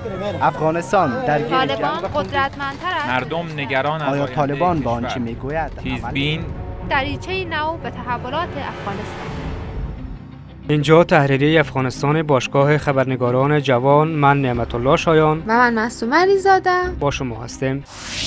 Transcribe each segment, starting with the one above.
افغانستان درگیر طالبان قدرتمندتر است. مردم نگران از آیا طالبان با آنچه میگوید تیزبین دریچه نو به تحولات افغانستان. اینجا تحریریه افغانستان، باشگاه خبرنگاران جوان. من نعمت الله شایان و من معصومه علیزاده با شما هستیم.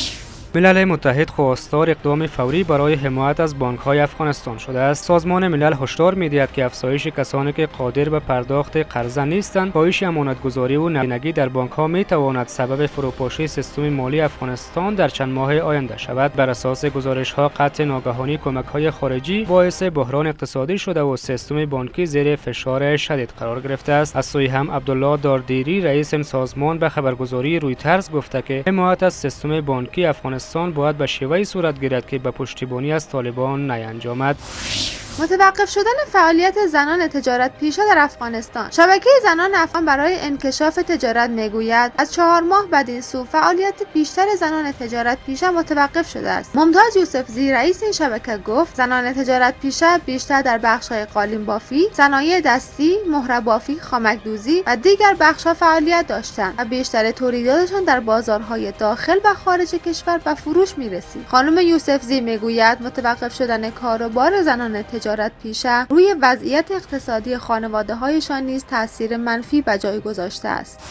ملل متحد خواستار اقدام فوری برای حمایت از بانک‌های افغانستان شده است. سازمان ملل هشدار می‌دهد که افزایش کسانی که قادر به پرداخت قرضه نیستند، کاهش امانتگذاری و نقدینگی در بانک‌ها می‌تواند سبب فروپاشی سیستم مالی افغانستان در چند ماه آینده شود. بر اساس گزارش‌ها، قطع ناگهانی کمک‌های خارجی باعث بحران اقتصادی شده و سیستم بانکی زیر فشار شدید قرار گرفته است. از سوی هم عبدالله داردیری رئیس این سازمان به خبرگزاری رویترز گفته که حمایت از سیستم بانکی افغانستان باید به شیوهی صورت گیرد که به پشتیبانی از طالبان نیانجامد. متوقف شدن فعالیت زنان تجارت پیشه در افغانستان. شبکه زنان افغان برای انکشاف تجارت میگوید از 4 ماه بدین سو فعالیت بیشتر زنان تجارت پیشه متوقف شده است. ممتاز یوسفزی رئیس این شبکه گفت زنان تجارت پیشه بیشتر در بخش‌های قالین بافی، صنایع دستی، مهره بافی، خامک دوزی و دیگر بخش‌ها فعالیت داشتند و بیشتر تولیداتشان در بازارهای داخل و خارج کشور به فروش می‌رسید. خانم یوسفزی میگوید متوقف شدن کاروبار زنان تجارت پیشه روی وضعیت اقتصادی خانواده‌هایشان نیز تأثیر منفی به جای گذاشته است.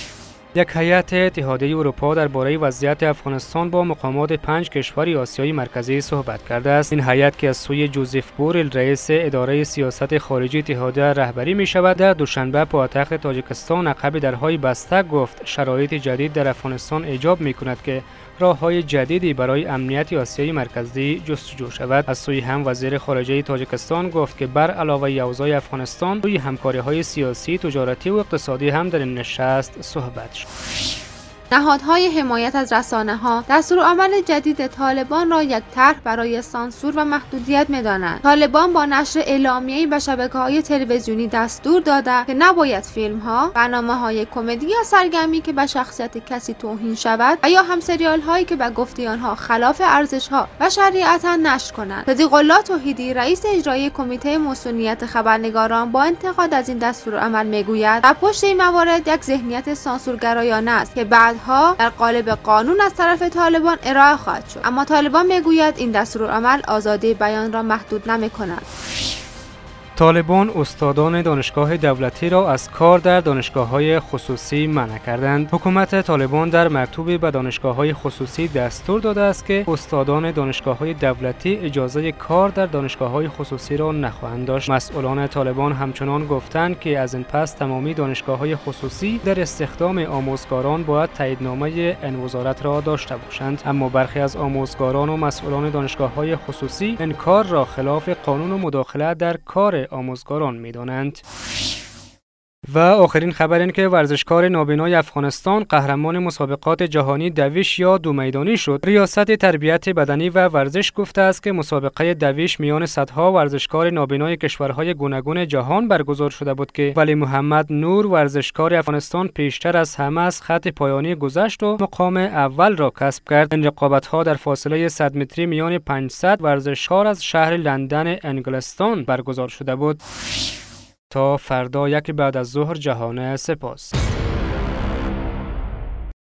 یک هیئت اتحادیه اروپا درباره وضعیت افغانستان با مقامات 5 کشور آسیای مرکزی صحبت کرده است. این هیئت که از سوی جوزف بورل رئیس اداره سیاست خارجی اتحادیه رهبری می شود، در دوشنبه پایتخت تاجیکستان عقب درهای بسته گفت شرایط جدید در افغانستان ایجاب می کند که راه‌های جدیدی برای امنیت آسیای مرکزی جستجو شود. از سوی هم وزیر خارجه تاجیکستان گفت که بر علاوه اوضاع افغانستان روی همکاری‌های سیاسی، تجارتی و اقتصادی هم در این نشست صحبت شد. نهادهای حمایت از رسانه‌ها دستورالعمل جدید طالبان را یک طرح برای سانسور و محدودیت می‌دانند. طالبان با نشر اعلامیه‌ای به شبکه‌های تلویزیونی دستور داده که نباید فیلم‌ها، برنامه‌های کمدی یا سرگرمی که به شخصیت کسی توهین شود و یا هم سریال‌هایی که به گفته آنها خلاف ارزش‌ها و شریعت نشر کنند. صدیق الله توحیدی رئیس اجرایی کمیته مسئولیت خبرنگاران با انتقاد از این دستورالعمل می‌گوید در پشت این موارد یک ذهنیت سانسورگرایانه است که بعد در قالب قانون از طرف طالبان ارائه خواهد شد. اما طالبان میگوید این دستورالعمل آزادی بیان را محدود نمی‌کند. طالبان استادان دانشگاه دولتی را از کار در دانشگاه‌های خصوصی منع کردند. حکومت طالبان در مکتوبی به دانشگاه‌های خصوصی دستور داده است که استادان دانشگاه‌های دولتی اجازه کار در دانشگاه‌های خصوصی را نخواهند داشت. مسئولان طالبان همچنان گفتند که از این پس تمامی دانشگاه‌های خصوصی در استخدام آموزگاران باید تاییدنامه این وزارت را داشته باشند، اما برخی از آموزگاران و مسئولان دانشگاه‌های خصوصی این کار را خلاف قانون و مداخله در کار آموزگاران می‌دانند. و آخرین خبر این که ورزشکار نابینای افغانستان قهرمان مسابقات جهانی دویش یا دو میدانی شد. ریاست تربیت بدنی و ورزش گفته است که مسابقه دویش میان صدها ورزشکار نابینای کشورهای گوناگون جهان برگزار شده بود که ولی محمد نور ورزشکار افغانستان پیشتر از همه از خط پایانی گذشت و مقام اول را کسب کرد. این رقابت‌ها در فاصله 100 متری میان 500 ورزشکار از شهر لندن انگلستان برگزار شده بود. تا فردا یک بعد از ظهر جهان سپاس.